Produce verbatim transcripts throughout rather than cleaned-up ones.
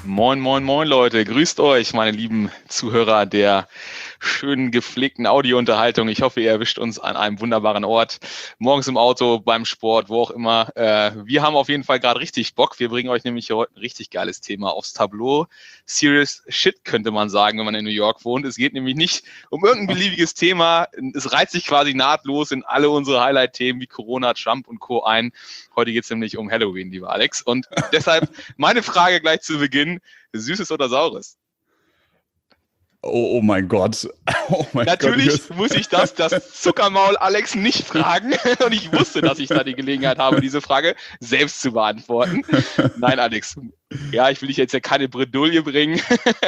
Moin, moin, moin Leute, grüßt euch, meine lieben Zuhörer der schönen gepflegten Audiounterhaltung. Ich hoffe, ihr erwischt uns an einem wunderbaren Ort, morgens im Auto, beim Sport, wo auch immer. Äh, wir haben auf jeden Fall gerade richtig Bock. Wir bringen euch nämlich heute ein richtig geiles Thema aufs Tableau. Serious Shit könnte man sagen, wenn man in New York wohnt. Es geht nämlich nicht um irgendein beliebiges Thema. Es reiht sich quasi nahtlos in alle unsere Highlight-Themen wie Corona, Trump und Co. ein. Heute geht es nämlich um Halloween, lieber Alex. Und deshalb meine Frage gleich zu Beginn. Süßes oder Saures? Oh, oh mein Gott. Oh mein Natürlich Gott. muss ich das, das Zuckermaul Alex nicht fragen. Und ich wusste, dass ich da die Gelegenheit habe, diese Frage selbst zu beantworten. Nein, Alex. Ja, ich will dich jetzt ja keine Bredouille bringen.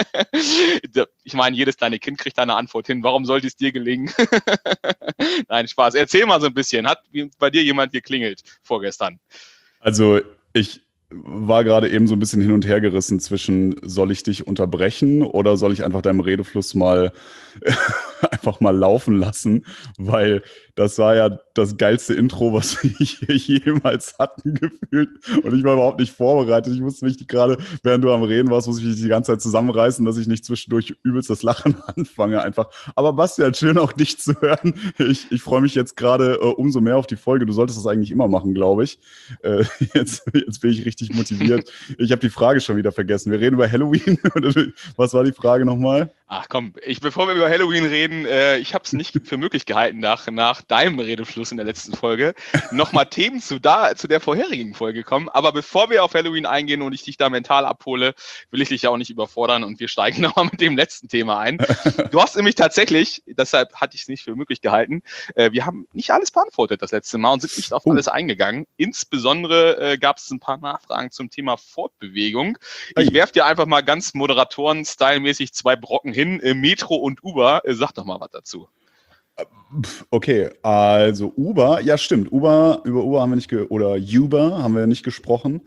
Ich meine, jedes kleine Kind kriegt da eine Antwort hin. Warum sollte es dir gelingen? Nein, Spaß. Erzähl mal so ein bisschen. Hat bei dir jemand geklingelt vorgestern? Also ich war gerade eben so ein bisschen hin und her gerissen zwischen, soll ich dich unterbrechen oder soll ich einfach deinem Redefluss mal einfach mal laufen lassen, weil das war ja das geilste Intro, was wir jemals hatten, gefühlt. Und ich war überhaupt nicht vorbereitet. Ich musste mich gerade, während du am Reden warst, muss ich mich die ganze Zeit zusammenreißen, dass ich nicht zwischendurch übelst das Lachen anfange einfach. Aber Bastian, schön auch dich zu hören. Ich, ich freue mich jetzt gerade äh, umso mehr auf die Folge. Du solltest das eigentlich immer machen, glaube ich. Äh, jetzt, jetzt bin ich richtig motiviert. Ich habe die Frage schon wieder vergessen. Wir reden über Halloween. Was war die Frage nochmal? Ach komm, ich, bevor wir über Halloween reden, äh, ich habe es nicht für möglich gehalten, nach, nach deinem Redefluss in der letzten Folge, nochmal Themen zu, da, zu der vorherigen Folge kommen. Aber bevor wir auf Halloween eingehen und ich dich da mental abhole, will ich dich ja auch nicht überfordern und wir steigen nochmal mit dem letzten Thema ein. Du hast nämlich tatsächlich, deshalb hatte ich es nicht für möglich gehalten, äh, wir haben nicht alles beantwortet das letzte Mal und sind nicht auf Oh. alles eingegangen. Insbesondere äh, gab es ein paar Nachfragen zum Thema Fortbewegung. Ich Ei. werfe dir einfach mal ganz Moderatoren-Style-mäßig zwei Brocken hin, äh, Metro und Uber. Äh, sag doch mal was dazu. Okay, also Uber, ja stimmt, Uber, über Uber haben wir nicht, ge oder Uber haben wir nicht gesprochen.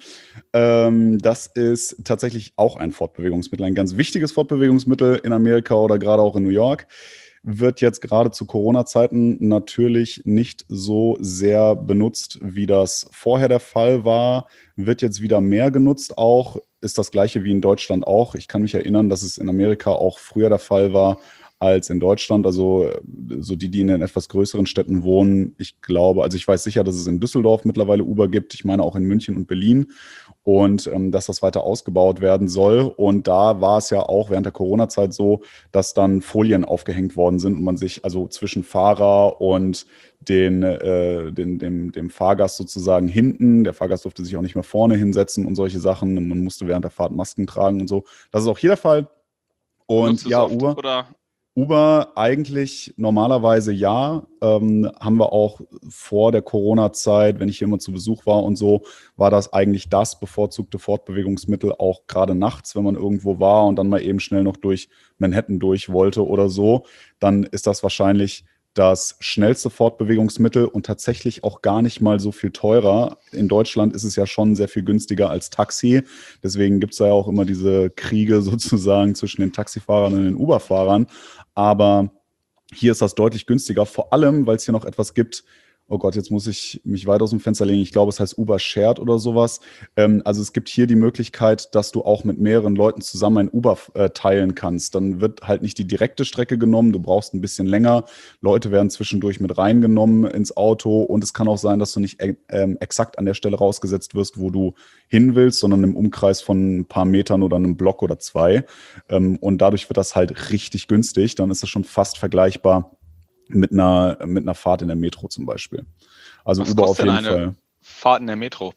Ähm, das ist tatsächlich auch ein Fortbewegungsmittel, ein ganz wichtiges Fortbewegungsmittel in Amerika oder gerade auch in New York. Wird jetzt gerade zu Corona-Zeiten natürlich nicht so sehr benutzt, wie das vorher der Fall war. Wird jetzt wieder mehr genutzt auch, ist das gleiche wie in Deutschland auch. Ich kann mich erinnern, dass es in Amerika auch früher der Fall war als in Deutschland. Also so die, die in den etwas größeren Städten wohnen. Ich glaube, also ich weiß sicher, dass es in Düsseldorf mittlerweile Uber gibt. Ich meine auch in München und Berlin. Und ähm, dass das weiter ausgebaut werden soll. Und da war es ja auch während der Corona-Zeit so, dass dann Folien aufgehängt worden sind und man sich also zwischen Fahrer und den, äh, den, dem, dem Fahrgast sozusagen hinten, der Fahrgast durfte sich auch nicht mehr vorne hinsetzen und solche Sachen. Und man musste während der Fahrt Masken tragen und so. Das ist auch hier der Fall. Und Nutzt du ja, es oft, Uber. oder? Uber eigentlich normalerweise ja, ähm, haben wir auch vor der Corona-Zeit, wenn ich hier immer zu Besuch war und so, war das eigentlich das bevorzugte Fortbewegungsmittel, auch gerade nachts, wenn man irgendwo war und dann mal eben schnell noch durch Manhattan durch wollte oder so, dann ist das wahrscheinlich das schnellste Fortbewegungsmittel und tatsächlich auch gar nicht mal so viel teurer. In Deutschland ist es ja schon sehr viel günstiger als Taxi. Deswegen gibt es da ja auch immer diese Kriege sozusagen zwischen den Taxifahrern und den Uber-Fahrern. Aber hier ist das deutlich günstiger, vor allem, weil es hier noch etwas gibt. Oh Gott, jetzt muss ich mich weit aus dem Fenster legen. Ich glaube, es heißt Uber Shared oder sowas. Ähm, also es gibt hier die Möglichkeit, dass du auch mit mehreren Leuten zusammen ein Uber äh, teilen kannst. Dann wird halt nicht die direkte Strecke genommen. Du brauchst ein bisschen länger. Leute werden zwischendurch mit reingenommen ins Auto. Und es kann auch sein, dass du nicht äh, exakt an der Stelle rausgesetzt wirst, wo du hin willst, sondern im Umkreis von ein paar Metern oder einem Block oder zwei. Ähm, und dadurch wird das halt richtig günstig. Dann ist es schon fast vergleichbar mit einer, mit einer Fahrt in der Metro zum Beispiel. Also Was Uber auf kostet jeden denn eine Fall. Fahrt in der Metro?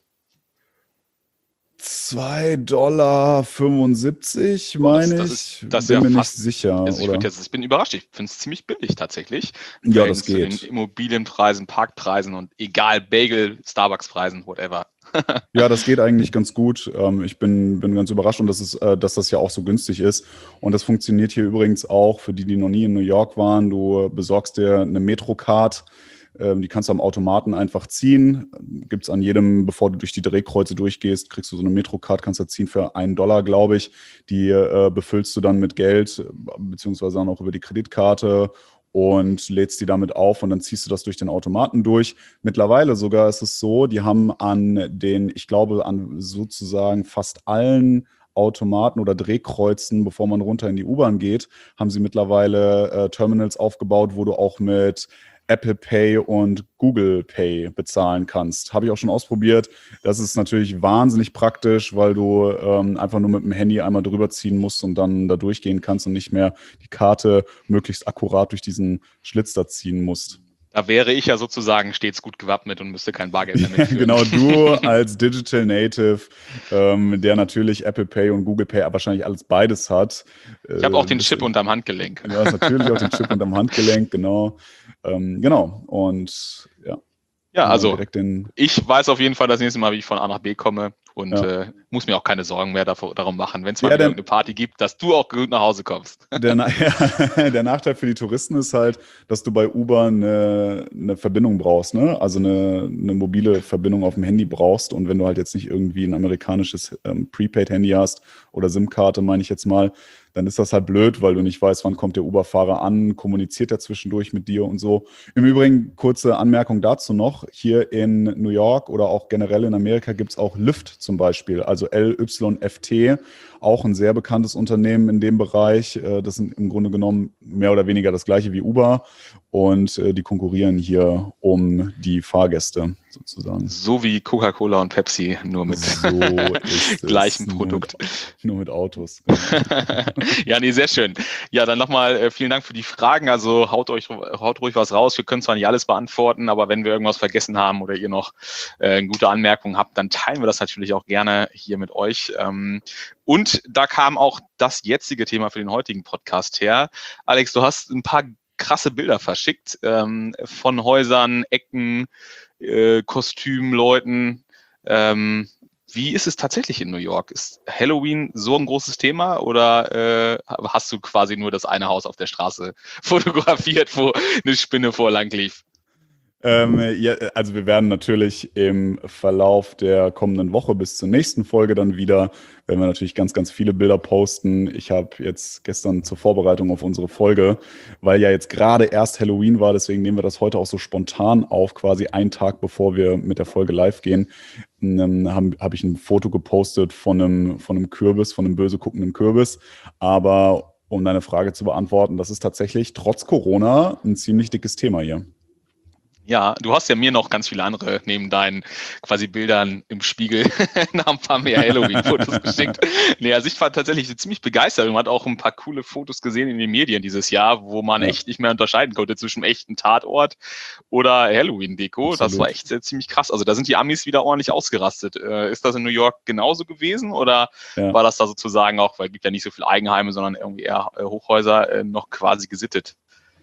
zwei Dollar fünfundsiebzig, Boah, das, meine das ich. ist, das ist Bin ja mir nicht fast, sicher, also ich würde oder? jetzt, ich bin überrascht, ich finde es ziemlich billig tatsächlich, im Ja, das Verhältnis zu den geht. Immobilienpreisen, Parkpreisen und egal, Bagel, Starbucks-Preisen, whatever. Ja, das geht eigentlich ganz gut. Ähm, ich bin, bin ganz überrascht und das ist, äh, dass das ja auch so günstig ist. Und das funktioniert hier übrigens auch für die, die noch nie in New York waren. Du besorgst dir eine Metrocard. Ähm, die kannst du am Automaten einfach ziehen. Gibt's an jedem, bevor du durch die Drehkreuze durchgehst, kriegst du so eine Metrocard, kannst du ziehen für einen Dollar, glaube ich. Die äh, befüllst du dann mit Geld, beziehungsweise dann auch über die Kreditkarte und lädst die damit auf und dann ziehst du das durch den Automaten durch. Mittlerweile sogar ist es so, die haben an den, ich glaube, an sozusagen fast allen Automaten oder Drehkreuzen, bevor man runter in die U-Bahn geht, haben sie mittlerweile äh, Terminals aufgebaut, wo du auch mit Apple Pay und Google Pay bezahlen kannst. Habe ich auch schon ausprobiert. Das ist natürlich wahnsinnig praktisch, weil du ähm, einfach nur mit dem Handy einmal drüber ziehen musst und dann da durchgehen kannst und nicht mehr die Karte möglichst akkurat durch diesen Schlitz da ziehen musst. Da wäre ich ja sozusagen stets gut gewappnet und müsste kein Bargeld mehr mitführen. Genau, du als Digital Native, ähm, der natürlich Apple Pay und Google Pay wahrscheinlich alles beides hat. Ich habe auch den Chip unterm Handgelenk. Du hast natürlich auch den Chip unterm Handgelenk, genau. Ähm, genau, und ja. Ja, also direkt den ich weiß auf jeden Fall das nächste Mal, wie ich von A nach B komme und Ja. äh, muss mir auch keine Sorgen mehr davor, darum machen, wenn es mal Ja, wieder denn- irgendeine Party gibt, dass du auch gut nach Hause kommst. Der, Na- ja, der Nachteil für die Touristen ist halt, dass du bei Uber eine, eine Verbindung brauchst, ne? Also eine, eine mobile Verbindung auf dem Handy brauchst. Und wenn du halt jetzt nicht irgendwie ein amerikanisches ähm, Prepaid-Handy hast oder SIM-Karte, meine ich jetzt mal, dann ist das halt blöd, weil du nicht weißt, wann kommt der Uber-Fahrer an, kommuniziert er zwischendurch mit dir und so. Im Übrigen, kurze Anmerkung dazu noch, hier in New York oder auch generell in Amerika gibt es auch Lyft zum Beispiel, also L Y F T, auch ein sehr bekanntes Unternehmen in dem Bereich. Äh, Das sind im Grunde genommen mehr oder weniger das gleiche wie Uber und äh, die konkurrieren hier um die Fahrgäste sozusagen. So wie Coca-Cola und Pepsi, nur mit So ist es. gleichem Nur Produkt. mit, nur mit Autos. Ja, nee, sehr schön. Ja, dann nochmal äh, vielen Dank für die Fragen. Also haut euch, haut ruhig was raus. Wir können zwar nicht alles beantworten, aber wenn wir irgendwas vergessen haben oder ihr noch äh, gute Anmerkungen habt, dann teilen wir das natürlich auch gerne hier mit euch. Ähm, und da kam auch das jetzige Thema für den heutigen Podcast her. Alex, du hast ein paar krasse Bilder verschickt ähm, von Häusern, Ecken, äh, Kostümleuten. Ähm, Wie ist es tatsächlich in New York? Ist Halloween so ein großes Thema oder äh, hast du quasi nur das eine Haus auf der Straße fotografiert, wo eine Spinne vorlang lief? Ähm, ja, also wir werden natürlich im Verlauf der kommenden Woche bis zur nächsten Folge dann wieder, werden wir natürlich ganz, ganz viele Bilder posten. Ich habe jetzt gestern zur Vorbereitung auf unsere Folge, weil ja jetzt gerade erst Halloween war, deswegen nehmen wir das heute auch so spontan auf, quasi einen Tag bevor wir mit der Folge live gehen, ähm, habe hab ich ein Foto gepostet von einem, von einem Kürbis, von einem böse guckenden Kürbis. Aber um deine Frage zu beantworten, das ist tatsächlich trotz Corona ein ziemlich dickes Thema hier. Ja, du hast ja mir noch ganz viele andere neben deinen quasi Bildern im Spiegel nach ein paar mehr Halloween-Fotos geschickt. Nee, also ich war tatsächlich ziemlich begeistert und man hat auch ein paar coole Fotos gesehen in den Medien dieses Jahr, wo man Ja. echt nicht mehr unterscheiden konnte zwischen echten Tatort oder Halloween-Deko. Das Absolut. war echt äh, ziemlich krass. Also da sind die Amis wieder ordentlich ausgerastet. Äh, ist das in New York genauso gewesen oder Ja. war das da sozusagen auch, weil es gibt ja nicht so viele Eigenheime, sondern irgendwie eher äh, Hochhäuser, äh, noch quasi gesittet?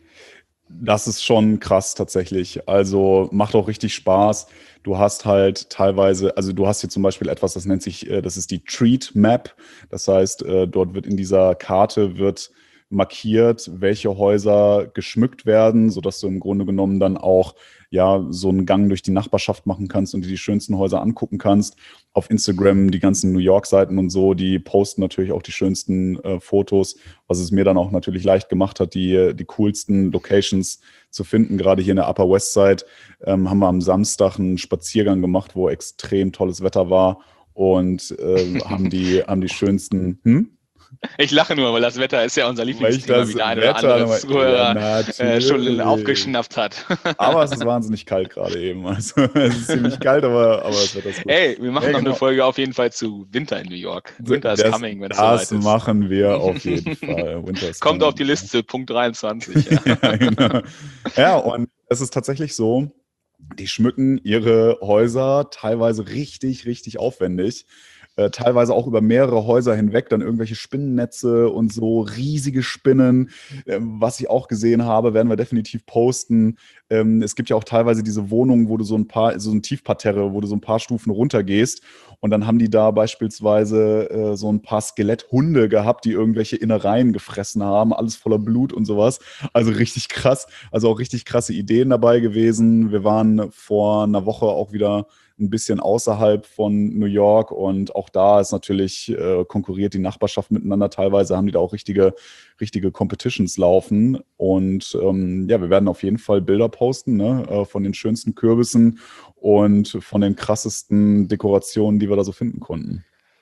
Das ist schon krass tatsächlich. Also macht auch richtig Spaß. Du hast halt teilweise, also du hast hier zum Beispiel etwas, das nennt sich, äh, das ist die Treat Map. Das heißt, äh, dort wird in dieser Karte wird markiert, welche Häuser geschmückt werden, sodass du im Grunde genommen dann auch ja so einen Gang durch die Nachbarschaft machen kannst und dir die schönsten Häuser angucken kannst. Auf Instagram die ganzen New York-Seiten und so, die posten natürlich auch die schönsten äh, Fotos, was es mir dann auch natürlich leicht gemacht hat, die, die coolsten Locations zu finden. Gerade hier in der Upper West Side ähm, haben wir am Samstag einen Spaziergang gemacht, wo extrem tolles Wetter war und äh, haben die, haben die schönsten. Hm? Ich lache nur, weil das Wetter ist ja unser Weil ich Lieblingsthema, das wie der eine Wetter oder andere nochmal- Zuhörer Ja, äh, schon natürlich. aufgeschnappt hat. Aber es ist wahnsinnig kalt gerade eben. Also es ist ziemlich kalt, aber, aber das Wetter ist gut. Hey, wir machen Ja, noch genau. eine Folge auf jeden Fall zu Winter in New York. Winter is das, coming, wenn es soweit Das ist. machen wir auf jeden Fall. Winter is Kommt coming. auf die Liste, Punkt dreiundzwanzig. Ja. Ja, genau. Ja, und es ist tatsächlich so, die schmücken ihre Häuser teilweise richtig, richtig aufwendig. Äh, teilweise auch über mehrere Häuser hinweg, dann irgendwelche Spinnennetze und so riesige Spinnen. Ähm, was ich auch gesehen habe, werden wir definitiv posten. Ähm, es gibt ja auch teilweise diese Wohnungen, wo du so ein paar, so ein Tiefparterre, wo du so ein paar Stufen runtergehst und dann haben die da beispielsweise äh, so ein paar Skeletthunde gehabt, die irgendwelche Innereien gefressen haben, alles voller Blut und sowas. Also richtig krass, also auch richtig krasse Ideen dabei gewesen. Wir waren vor einer Woche auch wieder ein bisschen außerhalb von New York und auch da ist natürlich, äh, konkurriert die Nachbarschaft miteinander. Teilweise haben die da auch richtige, richtige Competitions laufen und ähm, ja, wir werden auf jeden Fall Bilder posten, ne, äh, von den schönsten Kürbissen und von den krassesten Dekorationen, die wir da so finden konnten.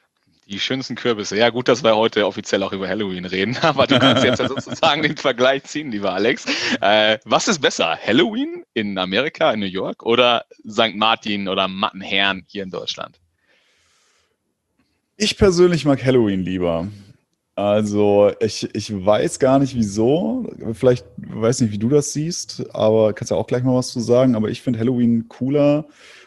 Die schönsten Kürbisse. Ja, gut, dass wir heute offiziell auch über Halloween reden, aber du kannst jetzt ja sozusagen den Vergleich ziehen, lieber Alex. Äh, was ist besser, Halloween in Amerika, in New York oder Sankt Martin oder Mattenhern hier in Deutschland? Ich persönlich mag Halloween lieber. Also ich, ich weiß gar nicht wieso. Vielleicht weiß nicht, wie du das siehst, aber kannst ja auch gleich mal was zu sagen. Aber ich finde Halloween cooler,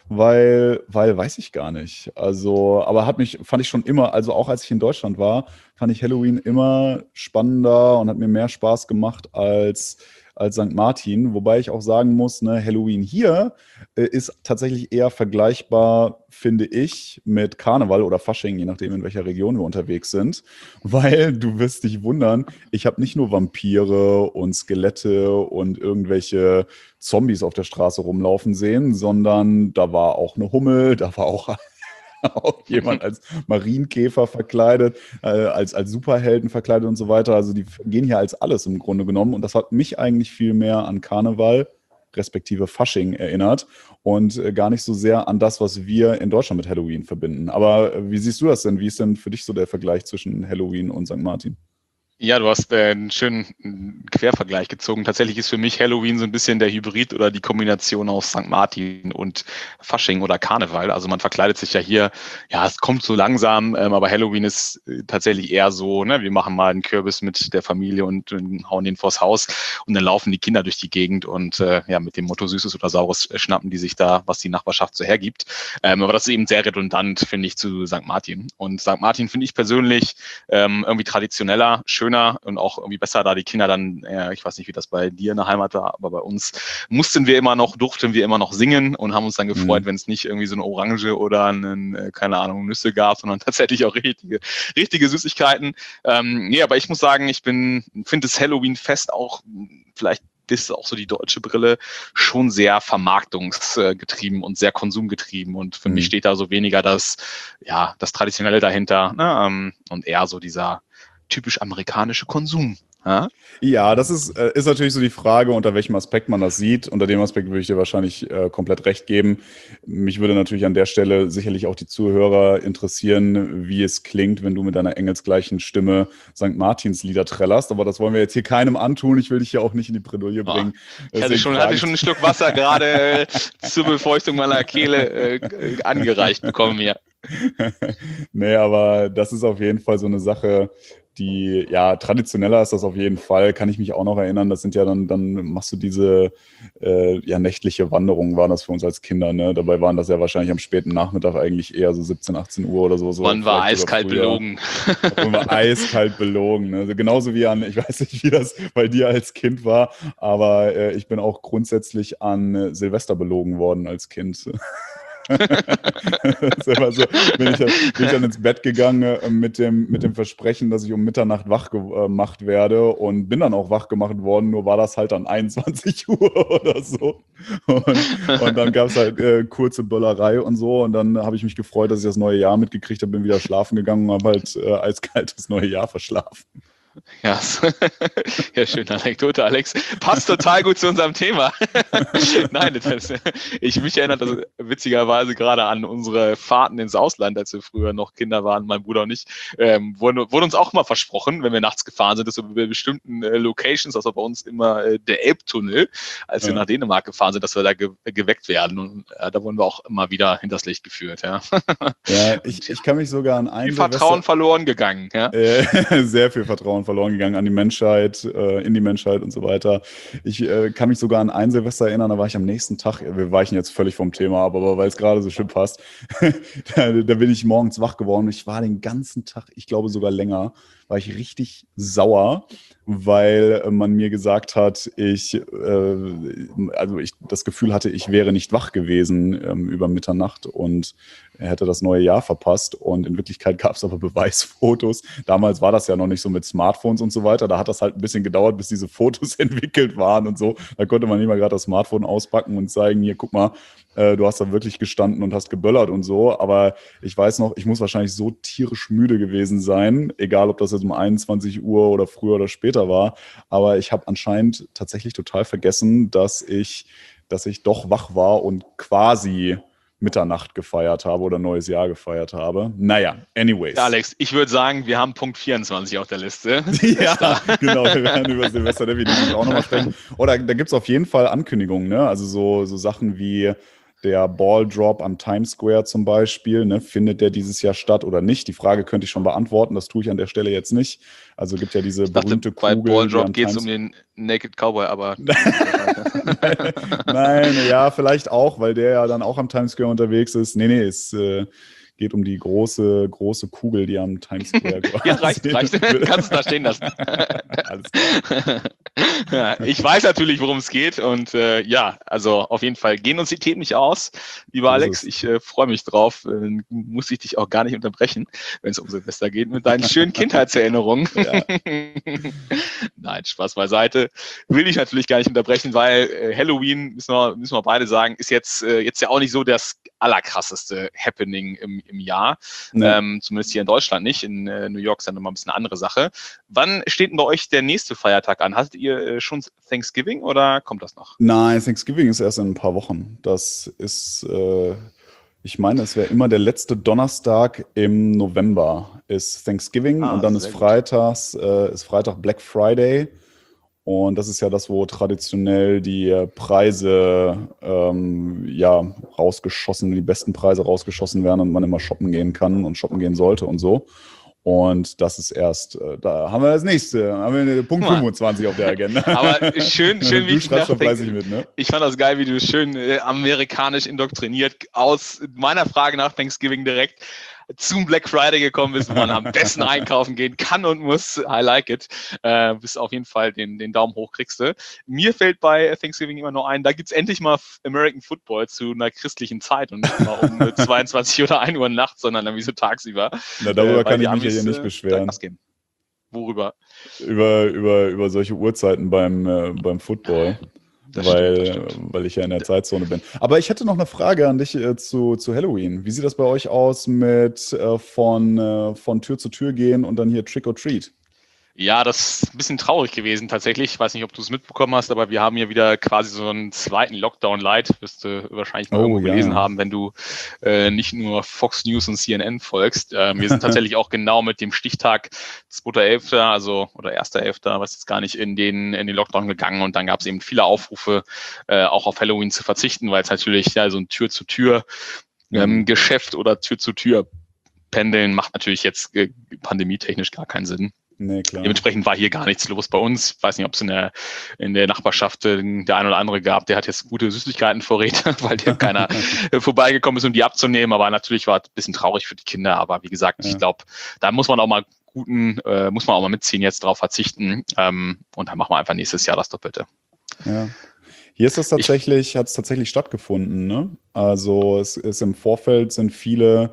weil, weil weiß ich gar nicht. Also, aber hat mich, fand ich schon immer, also auch als ich in Deutschland war, fand ich Halloween immer spannender und hat mir mehr Spaß gemacht als, als Sankt Martin. Wobei ich auch sagen muss, ne, Halloween hier äh, ist tatsächlich eher vergleichbar, finde ich, mit Karneval oder Fasching, je nachdem, in welcher Region wir unterwegs sind. Weil du wirst dich wundern, ich habe nicht nur Vampire und Skelette und irgendwelche Zombies auf der Straße rumlaufen sehen, sondern da war auch eine Hummel, da war auch, auch jemand als Marienkäfer verkleidet, äh, als, als Superhelden verkleidet und so weiter. Also die gehen hier als alles im Grunde genommen. Und das hat mich eigentlich viel mehr an Karneval respektive Fasching erinnert und äh, gar nicht so sehr an das, was wir in Deutschland mit Halloween verbinden. Aber äh, wie siehst du das denn? Wie ist denn für dich so der Vergleich zwischen Halloween und Sankt Martin? Ja, du hast äh, einen schönen Quervergleich gezogen. Tatsächlich ist für mich Halloween so ein bisschen der Hybrid oder die Kombination aus Sankt Martin und Fasching oder Karneval. Also man verkleidet sich ja hier, ja, es kommt so langsam, ähm, aber Halloween ist äh, tatsächlich eher so, ne, wir machen mal einen Kürbis mit der Familie und, und hauen den vors Haus und dann laufen die Kinder durch die Gegend und äh, ja, mit dem Motto Süßes oder Saures äh, schnappen die sich da, was die Nachbarschaft so hergibt. Ähm, aber das ist eben sehr redundant, finde ich, zu Sankt Martin. Und Sankt Martin finde ich persönlich ähm, irgendwie traditioneller, schöner und auch irgendwie besser, da die Kinder dann, äh, ich weiß nicht, wie das bei dir in der Heimat war, aber bei uns mussten wir immer noch, durften wir immer noch singen und haben uns dann gefreut, Mhm. wenn es nicht irgendwie so eine Orange oder einen, äh, keine Ahnung, Nüsse gab, sondern tatsächlich auch richtige, richtige Süßigkeiten. Ähm, nee, aber ich muss sagen, ich bin, finde das Halloween-Fest auch vielleicht ist auch so die deutsche Brille schon sehr vermarktungsgetrieben und sehr konsumgetrieben. Und für mich Mhm. steht da so weniger das, ja, das Traditionelle dahinter, ne? ähm, und eher so dieser typisch amerikanische Konsum. Ja? Ja, das ist, äh, ist natürlich so die Frage, unter welchem Aspekt man das sieht. Unter dem Aspekt würde ich dir wahrscheinlich äh, komplett recht geben. Mich würde natürlich an der Stelle sicherlich auch die Zuhörer interessieren, wie es klingt, wenn du mit deiner engelsgleichen Stimme Sankt Martins Lieder trällerst. Aber das wollen wir jetzt hier keinem antun. Ich will dich ja auch nicht in die Bredouille Ja. bringen. Ich hatte schon, hatte schon einen Schluck Wasser gerade äh, zur Befeuchtung meiner Kehle äh, angereicht bekommen hier. Nee, aber das ist auf jeden Fall so eine Sache, die, ja, traditioneller ist das auf jeden Fall, kann ich mich auch noch erinnern. Das sind ja dann, dann machst du diese äh, ja, nächtliche Wanderungen, waren das für uns als Kinder, ne? Dabei waren das ja wahrscheinlich am späten Nachmittag eigentlich eher so siebzehn, achtzehn Uhr oder so. so Man war vielleicht sogar eiskalt früher. belogen. Da wurden wir eiskalt belogen. Ne? Also genauso wie an, ich weiß nicht, wie das bei dir als Kind war, aber äh, ich bin auch grundsätzlich an äh, Silvester belogen worden als Kind. Das ist immer so, bin ich, dann, bin ich dann ins Bett gegangen äh, mit, dem, mit dem Versprechen, dass ich um Mitternacht wach gemacht werde und bin dann auch wach gemacht worden, nur war das halt dann einundzwanzig Uhr oder so. Und, und dann gab es halt äh, kurze Böllerei und so und dann habe ich mich gefreut, dass ich das neue Jahr mitgekriegt habe, bin wieder schlafen gegangen und habe halt äh, eiskalt das neue Jahr verschlafen. Ja, ja, schöne Anekdote, Alex. Passt total gut zu unserem Thema. Nein, das, ich mich erinnere das witzigerweise gerade an unsere Fahrten ins Ausland, als wir früher noch Kinder waren, mein Bruder und ich, ähm, wurde, wurde uns auch mal versprochen, wenn wir nachts gefahren sind, dass wir bei bestimmten äh, Locations, also bei uns immer äh, der Elbtunnel, als wir Ja. nach Dänemark gefahren sind, dass wir da ge geweckt werden. Und äh, da wurden wir auch immer wieder hinters Licht geführt. Ja, Ja, ich, und, ja, ich kann mich sogar an viel ein Vertrauen Silvester, verloren gegangen. Ja. äh, sehr viel Vertrauen verloren gegangen an die Menschheit, äh, in die Menschheit und so weiter. Ich äh, kann mich sogar an ein Silvester erinnern, da war ich am nächsten Tag, wir weichen jetzt völlig vom Thema ab, aber weil es gerade so schön passt, da, da bin ich morgens wach geworden und ich war den ganzen Tag, ich glaube sogar länger, war ich richtig sauer, weil äh, man mir gesagt hat, ich, äh, also ich das Gefühl hatte, ich wäre nicht wach gewesen ähm, über Mitternacht und er hätte das neue Jahr verpasst und in Wirklichkeit gab es aber Beweisfotos. Damals war das ja noch nicht so mit Smartphones und so weiter. Da hat das halt ein bisschen gedauert, bis diese Fotos entwickelt waren und so. Da konnte man nicht mal gerade das Smartphone auspacken und zeigen, hier, guck mal, äh, du hast da wirklich gestanden und hast geböllert und so. Aber ich weiß noch, ich muss wahrscheinlich so tierisch müde gewesen sein, egal ob das jetzt um einundzwanzig Uhr oder früher oder später war. Aber ich habe anscheinend tatsächlich total vergessen, dass ich, dass ich doch wach war und quasi Mitternacht gefeiert habe oder neues Jahr gefeiert habe. Naja, anyways. Ja, Alex, ich würde sagen, wir haben Punkt vierundzwanzig auf der Liste. Ja, genau, wir werden über Silvester definitiv auch nochmal sprechen. Oder da gibt es auf jeden Fall Ankündigungen, ne? Also so, so Sachen wie der Ball Drop am Times Square zum Beispiel, ne? Findet der dieses Jahr statt oder nicht? Die Frage könnte ich schon beantworten, das tue ich an der Stelle jetzt nicht. Also gibt ja diese ich dachte, berühmte bei Kugel. Bei Ball Drop geht es um den Naked Cowboy, aber... nein, nein, ja, vielleicht auch, weil der ja dann auch am Times Square unterwegs ist. Nee, nee, es äh, geht um die große, große Kugel, die am Times Square quasi... Ja, reicht, reicht. Kannst du da stehen lassen. Alles klar. Ja, ich weiß natürlich, worum es geht und äh, ja, also auf jeden Fall gehen uns die Themen nicht aus, lieber Alex. Ich äh, freue mich drauf. Äh, muss ich dich auch gar nicht unterbrechen, wenn es um Silvester geht, mit deinen schönen Kindheitserinnerungen. Ja. Nein, Spaß beiseite. Will ich natürlich gar nicht unterbrechen, weil äh, Halloween, müssen wir, müssen wir beide sagen, ist jetzt, äh, jetzt ja auch nicht so das allerkrasseste Happening im, im Jahr. Nee. Ähm, zumindest hier in Deutschland nicht. In äh, New York ist dann nochmal ein bisschen eine andere Sache. Wann steht denn bei euch der nächste Feiertag an? Hattet ihr äh, schon Thanksgiving oder kommt das noch? Nein, Thanksgiving ist erst in ein paar Wochen. Das ist, äh, ich meine, es wäre immer der letzte Donnerstag im November ist Thanksgiving ah, und dann ist Freitags, äh, ist Freitag Black Friday. Und das ist ja das, wo traditionell die Preise ähm, ja rausgeschossen, die besten Preise rausgeschossen werden und man immer shoppen gehen kann und shoppen gehen sollte und so. Und das ist erst, äh, da haben wir das nächste, haben wir eine Punkt fünfundzwanzig auf der Agenda. Aber schön, schön, wie du ich schreibst schon fleißig mit, ne? Ich fand das geil, wie du schön äh, amerikanisch indoktriniert aus meiner Frage nach Thanksgiving direkt zum Black Friday gekommen bist, wo man am besten einkaufen gehen kann und muss. I like it. Äh, bis auf jeden Fall den, den Daumen hoch kriegst du. Mir fällt bei Thanksgiving immer nur ein, da gibt's endlich mal American Football zu einer christlichen Zeit und nicht mal um zweiundzwanzig oder ein Uhr nachts, sondern dann wie so tagsüber. Na, darüber äh, kann ich mich Amis, ja hier nicht beschweren. Worüber? Über, über, über solche Uhrzeiten beim, äh, beim Football. Das weil, stimmt, das stimmt. weil ich ja in der Zeitzone bin. Aber ich hätte noch eine Frage an dich äh, zu, zu Halloween. Wie sieht das bei euch aus mit äh, von, äh, von Tür zu Tür gehen und dann hier Trick or Treat? Ja, das ist ein bisschen traurig gewesen tatsächlich. Ich weiß nicht, ob du es mitbekommen hast, aber wir haben hier wieder quasi so einen zweiten Lockdown-Light. Wirst du wahrscheinlich mal oh, irgendwo ja. gelesen haben, wenn du äh, nicht nur Fox News und C N N folgst. Äh, wir sind tatsächlich auch genau mit dem Stichtag zweiter elfter also oder erster elfter weiß jetzt gar nicht, in den in den Lockdown gegangen und dann gab es eben viele Aufrufe, äh, auch auf Halloween zu verzichten, weil es natürlich ja so ein Tür-zu-Tür ähm, mhm. Geschäft oder Tür-zu-Tür Pendeln macht natürlich jetzt äh, pandemietechnisch gar keinen Sinn. Nee, klar. Dementsprechend war hier gar nichts los bei uns. Ich weiß nicht, ob es in der, in der Nachbarschaft äh, der ein oder andere gab, der hat jetzt gute Süßigkeitenvorräte, weil der keiner vorbeigekommen ist, um die abzunehmen. Aber natürlich war es ein bisschen traurig für die Kinder. Aber wie gesagt, ja. ich glaube, da muss man auch mal guten, äh, muss man auch mal mitziehen, jetzt drauf verzichten. Ähm, und dann machen wir einfach nächstes Jahr das Doppelte. Ja. Hier ist das tatsächlich, hat es tatsächlich stattgefunden, ne? Also es ist im Vorfeld sind viele,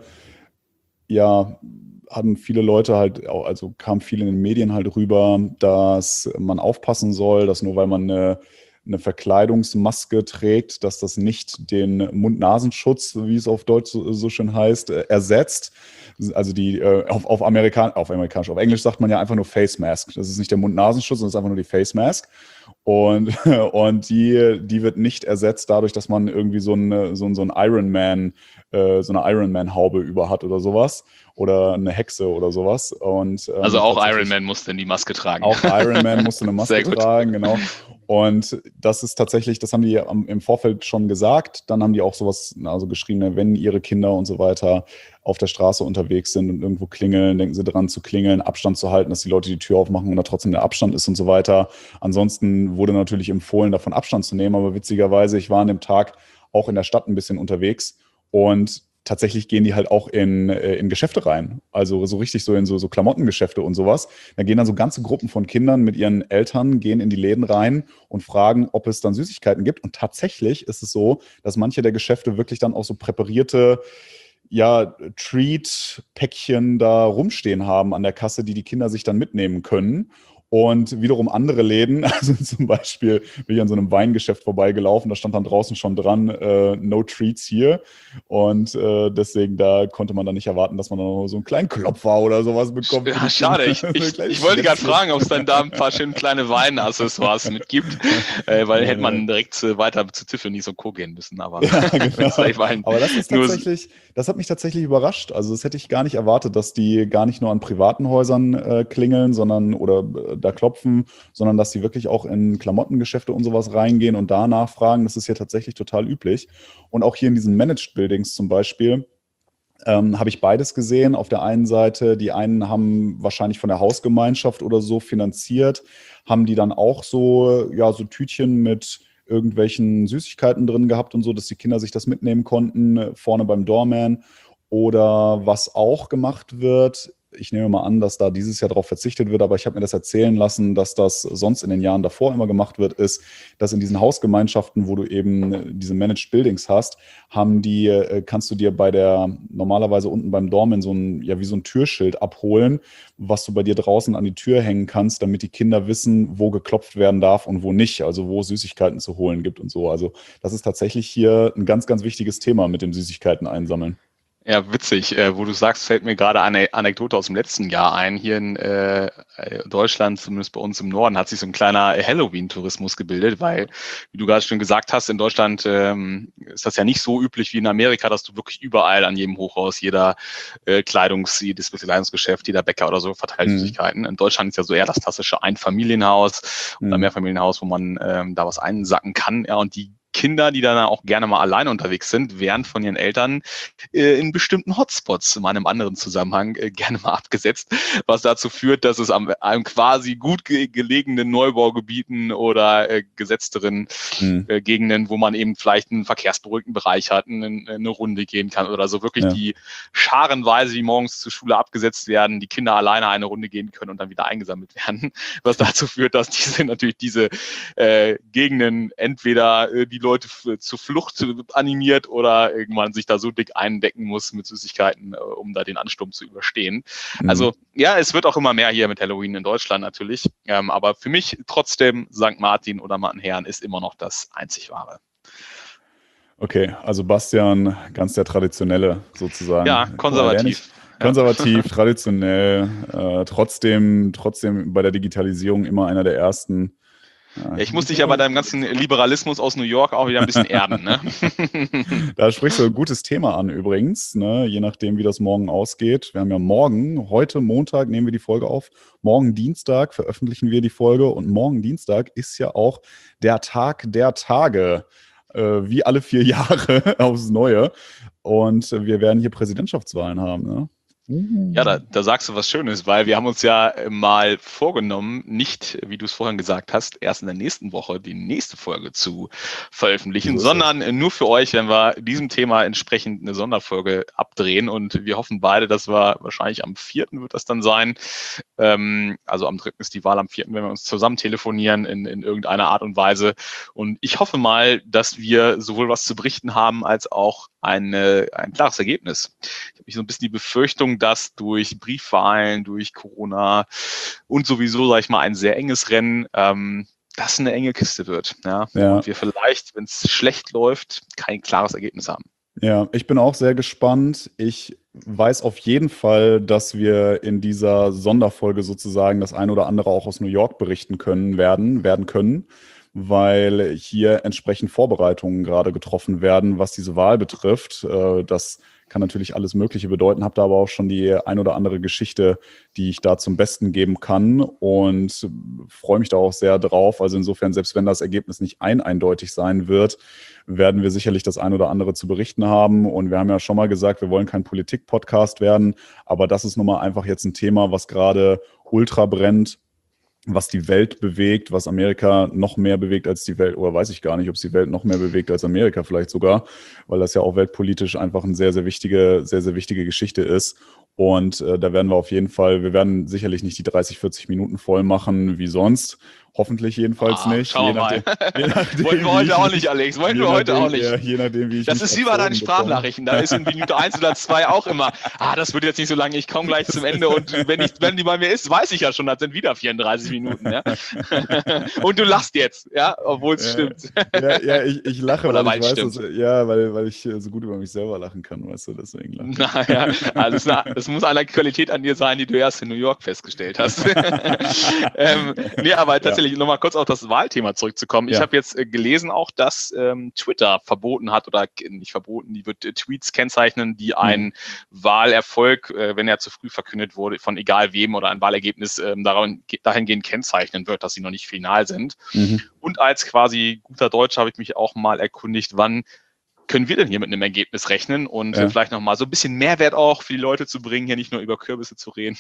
ja, hatten viele Leute halt, also kam viel in den Medien halt rüber, dass man aufpassen soll, dass nur weil man eine, eine Verkleidungsmaske trägt, dass das nicht den Mund-Nasenschutz, wie es auf Deutsch so, so schön heißt, ersetzt. Also die äh, auf, auf, Amerikan auf Amerikanisch, auf Englisch sagt man ja einfach nur Face Mask. Das ist nicht der Mund-Nasenschutz, sondern das ist einfach nur die Face Mask. Und, und die, die wird nicht ersetzt dadurch, dass man irgendwie so, eine, so, so ein Iron Man, äh, so eine Iron Man-Haube über hat oder sowas. Oder eine Hexe oder sowas. Und, ähm, also auch Iron Man musste die Maske tragen. Auch Iron Man musste eine Maske tragen, genau. Und das ist tatsächlich, das haben die im Vorfeld schon gesagt. Dann haben die auch sowas, also geschrieben, wenn ihre Kinder und so weiter auf der Straße unterwegs sind und irgendwo klingeln, denken sie dran zu klingeln, Abstand zu halten, dass die Leute die Tür aufmachen und da trotzdem der Abstand ist und so weiter. Ansonsten wurde natürlich empfohlen, davon Abstand zu nehmen. Aber witzigerweise, ich war an dem Tag auch in der Stadt ein bisschen unterwegs und tatsächlich gehen die halt auch in, in Geschäfte rein. Also so richtig so in so, so Klamottengeschäfte und sowas. Da gehen dann so ganze Gruppen von Kindern mit ihren Eltern, gehen in die Läden rein und fragen, ob es dann Süßigkeiten gibt. Und tatsächlich ist es so, dass manche der Geschäfte wirklich dann auch so präparierte ja, Treat-Päckchen da rumstehen haben an der Kasse, die die Kinder sich dann mitnehmen können. Und wiederum andere Läden, also zum Beispiel bin ich an so einem Weingeschäft vorbeigelaufen, da stand dann draußen schon dran, äh, no treats hier. Und äh, deswegen, da konnte man dann nicht erwarten, dass man dann noch so einen kleinen Klopfer oder sowas bekommt. Ja, schade. Ich, ich, ich wollte gerade fragen, ob es dann da ein paar schöne kleine Weinaccessoires mit gibt, äh, weil ja, hätte man direkt äh, weiter zu Tiffany's und Co. gehen müssen. Aber, ja, genau. Aber das ist tatsächlich, das hat mich tatsächlich überrascht. Also das hätte ich gar nicht erwartet, dass die gar nicht nur an privaten Häusern äh, klingeln, sondern oder äh, da klopfen, sondern dass die wirklich auch in Klamottengeschäfte und sowas reingehen und da nachfragen. Das ist hier tatsächlich total üblich. Und auch hier in diesen Managed Buildings zum Beispiel ähm, habe ich beides gesehen. Auf der einen Seite, die einen haben wahrscheinlich von der Hausgemeinschaft oder so finanziert, haben die dann auch so, ja, so Tütchen mit irgendwelchen Süßigkeiten drin gehabt und so, dass die Kinder sich das mitnehmen konnten, vorne beim Doorman. Oder was auch gemacht wird, ich nehme mal an, dass da dieses Jahr darauf verzichtet wird, aber ich habe mir das erzählen lassen, dass das sonst in den Jahren davor immer gemacht wird, ist, dass in diesen Hausgemeinschaften, wo du eben diese Managed Buildings hast, haben die, kannst du dir bei der, normalerweise unten beim Doorman so ein, ja, wie so ein Türschild abholen, was du bei dir draußen an die Tür hängen kannst, damit die Kinder wissen, wo geklopft werden darf und wo nicht, also wo es Süßigkeiten zu holen gibt und so. Also das ist tatsächlich hier ein ganz, ganz wichtiges Thema mit dem Süßigkeiten einsammeln. Ja, witzig. Äh, wo du sagst, fällt mir gerade eine Anekdote aus dem letzten Jahr ein. Hier in äh, Deutschland, zumindest bei uns im Norden, hat sich so ein kleiner Halloween-Tourismus gebildet, weil, wie du gerade schon gesagt hast, in Deutschland ähm, ist das ja nicht so üblich wie in Amerika, dass du wirklich überall an jedem Hochhaus, jeder äh, Kleidungs-, jedes Kleidungsgeschäft, jeder Bäcker oder so verteilt mhm. Süßigkeiten. In Deutschland ist ja so eher das klassische Einfamilienhaus mhm. oder Mehrfamilienhaus, wo man ähm, da was einsacken kann. Ja, und die Kinder, die dann auch gerne mal alleine unterwegs sind, werden von ihren Eltern äh, in bestimmten Hotspots, in einem anderen Zusammenhang, äh, gerne mal abgesetzt, was dazu führt, dass es am einem quasi gut ge gelegenen Neubaugebieten oder äh, gesetzteren mhm. äh, Gegenden, wo man eben vielleicht einen verkehrsberuhigten Bereich hat, eine, eine Runde gehen kann oder so, wirklich ja. die scharenweise, die morgens zur Schule abgesetzt werden, die Kinder alleine eine Runde gehen können und dann wieder eingesammelt werden, was dazu führt, dass diese natürlich diese äh, Gegenden entweder äh, die Leute zur Flucht animiert oder irgendwann sich da so dick eindecken muss mit Süßigkeiten, um da den Ansturm zu überstehen. Mhm. Also ja, es wird auch immer mehr hier mit Halloween in Deutschland natürlich, ähm, aber für mich trotzdem Sankt Martin oder Mattenherren ist immer noch das einzig wahre. Okay, also Bastian, ganz der Traditionelle sozusagen. Ja, konservativ. Konservativ, ja. traditionell, äh, trotzdem, trotzdem bei der Digitalisierung immer einer der ersten. Ja, ich muss dich ja bei deinem ganzen Liberalismus aus New York auch wieder ein bisschen erden. Ne? Da sprichst du ein gutes Thema an übrigens, ne? Je nachdem, wie das morgen ausgeht. Wir haben ja morgen, heute Montag nehmen wir die Folge auf, morgen Dienstag veröffentlichen wir die Folge und morgen Dienstag ist ja auch der Tag der Tage, äh, wie alle vier Jahre aufs Neue. Und wir werden hier Präsidentschaftswahlen haben, ne? Ja, da, da sagst du was Schönes, weil wir haben uns ja mal vorgenommen, nicht, wie du es vorhin gesagt hast, erst in der nächsten Woche die nächste Folge zu veröffentlichen, so sondern nur für euch, wenn wir diesem Thema entsprechend eine Sonderfolge abdrehen und wir hoffen beide, dass wir wahrscheinlich am vierten wird das dann sein, ähm, also am dritten ist die Wahl, am vierten wenn wir uns zusammen telefonieren in, in irgendeiner Art und Weise und ich hoffe mal, dass wir sowohl was zu berichten haben, als auch eine, ein klares Ergebnis. Ich habe mich so ein bisschen die Befürchtung, dass durch Briefwahlen, durch Corona und sowieso, sage ich mal, ein sehr enges Rennen, ähm, das eine enge Kiste wird. Ja? Ja. Und wir vielleicht, wenn es schlecht läuft, kein klares Ergebnis haben. Ja, ich bin auch sehr gespannt. Ich weiß auf jeden Fall, dass wir in dieser Sonderfolge sozusagen das ein oder andere auch aus New York berichten können werden, werden können, weil hier entsprechend Vorbereitungen gerade getroffen werden, was diese Wahl betrifft. Das kann natürlich alles Mögliche bedeuten, habe da aber auch schon die ein oder andere Geschichte, die ich da zum Besten geben kann und freue mich da auch sehr drauf. Also insofern, selbst wenn das Ergebnis nicht ein eindeutig sein wird, werden wir sicherlich das ein oder andere zu berichten haben. Und wir haben ja schon mal gesagt, wir wollen kein Politik-Podcast werden, aber das ist nun mal einfach jetzt ein Thema, was gerade ultra brennt, was die Welt bewegt, was Amerika noch mehr bewegt als die Welt, oder weiß ich gar nicht, ob es die Welt noch mehr bewegt als Amerika vielleicht sogar, weil das ja auch weltpolitisch einfach eine sehr, sehr wichtige, sehr, sehr wichtige Geschichte ist. Und äh, da werden wir auf jeden Fall, wir werden sicherlich nicht die dreißig, vierzig Minuten voll machen wie sonst Hoffentlich jedenfalls Ah, nicht. schauen Je wir mal. nachdem, je nachdem, Wollten wir wie heute ich auch mich- nicht, Alex. Wollten je wir heute nachdem, auch nicht. Ja, je nachdem, wie ich Das mich ist wie bei deinen erzogen bekomme. Sprachnachrichten. Da ist in Minute eins oder zwei auch immer, ah, das wird jetzt nicht so lange, ich komme gleich zum Ende und wenn, ich, wenn die bei mir ist, weiß ich ja schon, das sind wieder vierunddreißig Minuten. Ja? Und du lachst jetzt, ja, obwohl es Ja, stimmt. ja, ja, ich, ich lache, Oder weil ich weil es weiß, dass, ja, weil, weil ich äh, so gut über mich selber lachen kann, weißt du, deswegen lache ich. Naja, also es, na, es muss eine Qualität an dir sein, die du erst in New York festgestellt hast. ähm, nee, aber tatsächlich ja. nochmal kurz auf das Wahlthema zurückzukommen. Ich Ja. habe jetzt äh, gelesen auch, dass ähm, Twitter verboten hat oder nicht verboten, die wird äh, Tweets kennzeichnen, die einen mhm. Wahlerfolg, äh, wenn er zu früh verkündet wurde, von egal wem oder ein Wahlergebnis äh, darin, dahingehend kennzeichnen wird, dass sie noch nicht final sind. Mhm. Und als quasi guter Deutscher habe ich mich auch mal erkundigt, wann können wir denn hier mit einem Ergebnis rechnen und ja. vielleicht nochmal so ein bisschen Mehrwert auch für die Leute zu bringen, hier nicht nur über Kürbisse zu reden.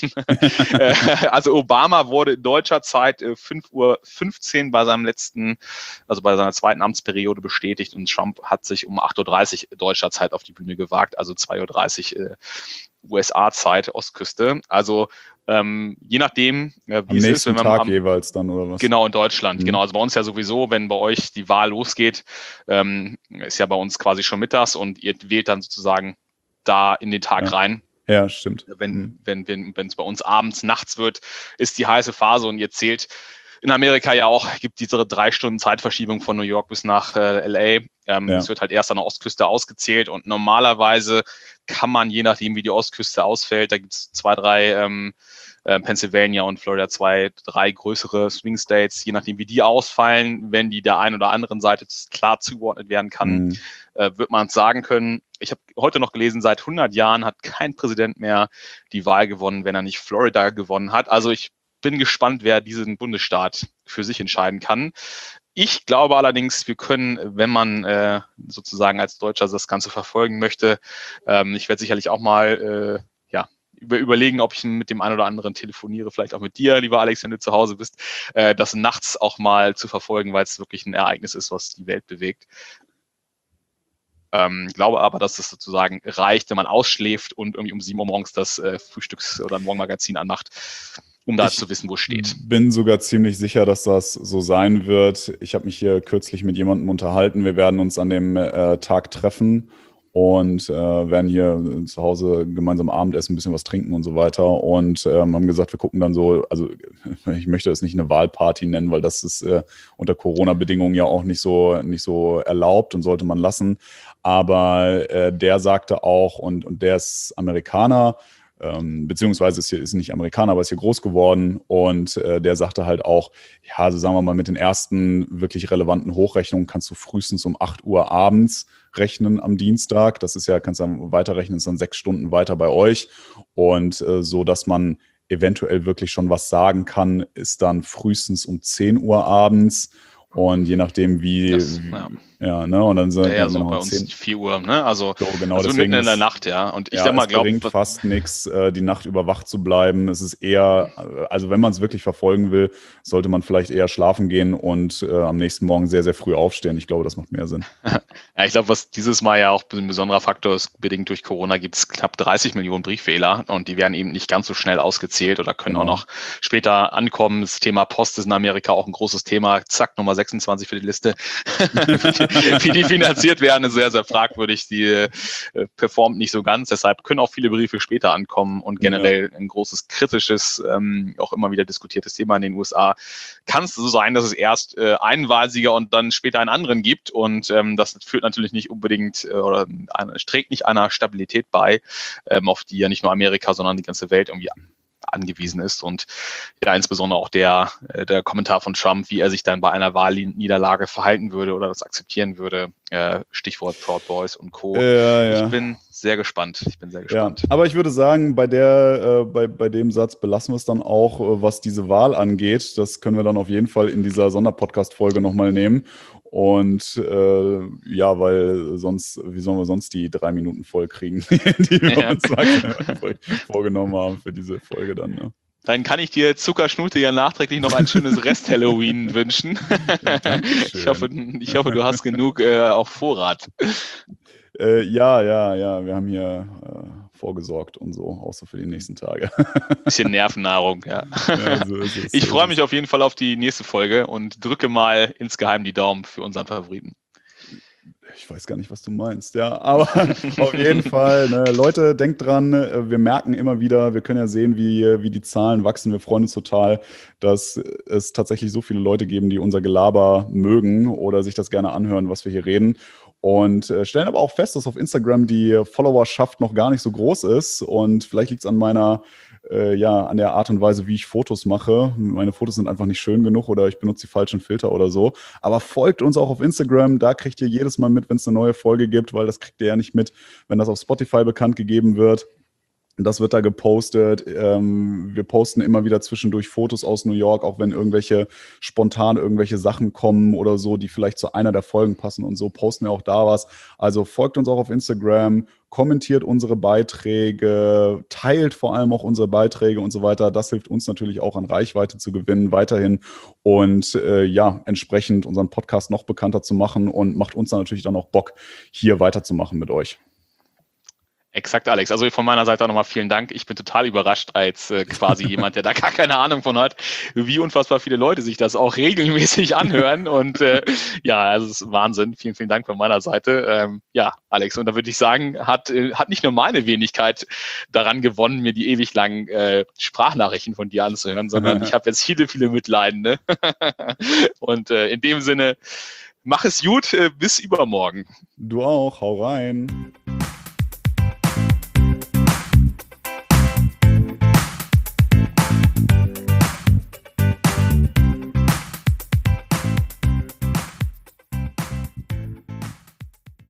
Also Obama wurde in deutscher Zeit fünf Uhr fünfzehn bei seinem letzten, also bei seiner zweiten Amtsperiode bestätigt und Trump hat sich um acht Uhr dreißig deutscher Zeit auf die Bühne gewagt, also zwei Uhr dreißig U S A-Zeit, Ostküste. Also ähm, je nachdem, äh, wie am es nächsten ist, wenn man Tag am, jeweils dann oder was? Genau, in Deutschland. Mhm. Genau, also bei uns ja sowieso, wenn bei euch die Wahl losgeht, ähm, ist ja bei uns quasi schon mittags und ihr wählt dann sozusagen da in den Tag ja. rein. Ja, stimmt. Wenn mhm. wenn wenn wenn es bei uns abends, nachts wird, ist die heiße Phase und ihr zählt in Amerika ja auch, gibt diese drei Stunden Zeitverschiebung von New York bis nach äh, L A. Ähm, Ja. Es wird halt erst an der Ostküste ausgezählt und normalerweise kann man, je nachdem wie die Ostküste ausfällt, da gibt es zwei, drei ähm, äh, Pennsylvania und Florida, zwei, drei größere Swing States, je nachdem wie die ausfallen, wenn die der einen oder anderen Seite klar zugeordnet werden kann, Mhm. äh, wird man sagen können. Ich habe heute noch gelesen, seit hundert Jahren hat kein Präsident mehr die Wahl gewonnen, wenn er nicht Florida gewonnen hat. Also ich bin gespannt, wer diesen Bundesstaat für sich entscheiden kann. Ich glaube allerdings, wir können, wenn man äh, sozusagen als Deutscher das Ganze verfolgen möchte, ähm, ich werde sicherlich auch mal äh, ja, über, überlegen, ob ich mit dem einen oder anderen telefoniere, vielleicht auch mit dir, lieber Alex, wenn du zu Hause bist, äh, das nachts auch mal zu verfolgen, weil es wirklich ein Ereignis ist, was die Welt bewegt. Ähm, glaube aber, dass es sozusagen reicht, wenn man ausschläft und irgendwie um sieben Uhr morgens das äh, Frühstücks- oder Morgenmagazin anmacht, um da ich zu wissen, wo es steht. Bin sogar ziemlich sicher, dass das so sein wird. Ich habe mich hier kürzlich mit jemandem unterhalten. Wir werden uns an dem äh, Tag treffen und äh, werden hier zu Hause gemeinsam Abendessen, ein bisschen was trinken und so weiter. Und ähm, haben gesagt, wir gucken dann so, also ich möchte es nicht eine Wahlparty nennen, weil das ist äh, unter Corona-Bedingungen ja auch nicht so, nicht so erlaubt und sollte man lassen. Aber äh, der sagte auch, und, und der ist Amerikaner, Ähm, beziehungsweise ist, hier, ist nicht Amerikaner, aber ist hier groß geworden und äh, der sagte halt auch, ja, also sagen wir mal, mit den ersten wirklich relevanten Hochrechnungen kannst du frühestens um acht Uhr abends rechnen am Dienstag. Das ist ja, kannst du dann weiterrechnen, ist dann sechs Stunden weiter bei euch und äh, so, dass man eventuell wirklich schon was sagen kann, ist dann frühestens um zehn Uhr abends. Und je nachdem, wie, Das, wie ja. ja, ne, und dann sind ja, ja, so genau bei uns zehn vier Uhr, ne? Also, so, genau, also deswegen mitten in der ist- Nacht, ja. Und ich ja, sag mal, es glaube, bringt fast nichts, äh, die Nacht über wach zu bleiben. Es ist eher, äh, also wenn man es wirklich verfolgen will, sollte man vielleicht eher schlafen gehen und äh, am nächsten Morgen sehr, sehr früh aufstehen. Ich glaube, das macht mehr Sinn. ja, ich glaube, was dieses Mal ja auch ein besonderer Faktor ist, bedingt durch Corona gibt es knapp dreißig Millionen Briefwähler und die werden eben nicht ganz so schnell ausgezählt oder können Genau. auch noch später ankommen. Das Thema Post ist in Amerika auch ein großes Thema. Zack, Nummer sechsundzwanzig für die Liste. Wie die finanziert werden, ist sehr, sehr fragwürdig. Die äh, performt nicht so ganz. Deshalb können auch viele Briefe später ankommen und generell ja. ein großes, kritisches, ähm, auch immer wieder diskutiertes Thema in den U S A. Kann es so sein, dass es erst äh, einen Wahlsieger und dann später einen anderen gibt und ähm, das führt natürlich nicht unbedingt äh, oder eine, trägt nicht einer Stabilität bei, ähm, auf die ja nicht nur Amerika, sondern die ganze Welt irgendwie angewiesen ist und ja, insbesondere auch der, der Kommentar von Trump, wie er sich dann bei einer Wahlniederlage verhalten würde oder das akzeptieren würde, äh, Stichwort Proud Boys und Co. Ja, ja. Ich bin sehr gespannt, ich bin sehr gespannt. Ja, aber ich würde sagen, bei, der, äh, bei, bei dem Satz belassen wir es dann auch, äh, was diese Wahl angeht. Das können wir dann auf jeden Fall in dieser Sonderpodcast-Folge nochmal nehmen. Und äh, ja, weil sonst, wie sollen wir sonst die drei Minuten voll kriegen, die wir Ja. uns vorgenommen haben für diese Folge dann. Ne? Dann kann ich dir Zuckerschnute ja nachträglich noch ein schönes Rest-Halloween wünschen. Ich hoffe, ich hoffe, du hast genug äh, auf Vorrat. Äh, ja, ja, ja, wir haben hier äh, vorgesorgt und so, auch so für die nächsten Tage. Bisschen Nervennahrung, ja. Ja, so ist es. Ich freue mich auf jeden Fall auf die nächste Folge und drücke mal insgeheim die Daumen für unseren Favoriten. Ich weiß gar nicht, was du meinst, ja, aber auf jeden Fall, ne, Leute, denkt dran, wir merken immer wieder, wir können ja sehen, wie, wie die Zahlen wachsen, wir freuen uns total, dass es tatsächlich so viele Leute geben, die unser Gelaber mögen oder sich das gerne anhören, was wir hier reden. Und äh, stellen aber auch fest, dass auf Instagram die Followerschaft noch gar nicht so groß ist und vielleicht liegt es an meiner Äh, ja, an der Art und Weise, wie ich Fotos mache. Meine Fotos sind einfach nicht schön genug oder ich benutze die falschen Filter oder so. Aber folgt uns auch auf Instagram, da kriegt ihr jedes Mal mit, wenn es eine neue Folge gibt, weil das kriegt ihr ja nicht mit, wenn das auf Spotify bekannt gegeben wird. Das wird da gepostet. Ähm, wir posten immer wieder zwischendurch Fotos aus New York, auch wenn irgendwelche spontan irgendwelche Sachen kommen oder so, die vielleicht zu einer der Folgen passen und so, posten wir auch da was. Also folgt uns auch auf Instagram, kommentiert unsere Beiträge, teilt vor allem auch unsere Beiträge und so weiter. Das hilft uns natürlich auch an Reichweite zu gewinnen weiterhin und äh, ja, entsprechend unseren Podcast noch bekannter zu machen und macht uns dann natürlich dann auch Bock, hier weiterzumachen mit euch. Exakt, Alex. Also von meiner Seite auch nochmal vielen Dank. Ich bin total überrascht als äh, quasi jemand, der da gar keine Ahnung von hat, wie unfassbar viele Leute sich das auch regelmäßig anhören. Und äh, ja, also es ist Wahnsinn. Vielen, vielen Dank von meiner Seite. Ähm, ja, Alex, und da würde ich sagen, hat, äh, hat nicht nur meine Wenigkeit daran gewonnen, mir die ewig langen äh, Sprachnachrichten von dir anzuhören, sondern ich habe jetzt viele, viele Mitleidende. Und äh, in dem Sinne, mach es gut, äh, bis übermorgen. Du auch, hau rein.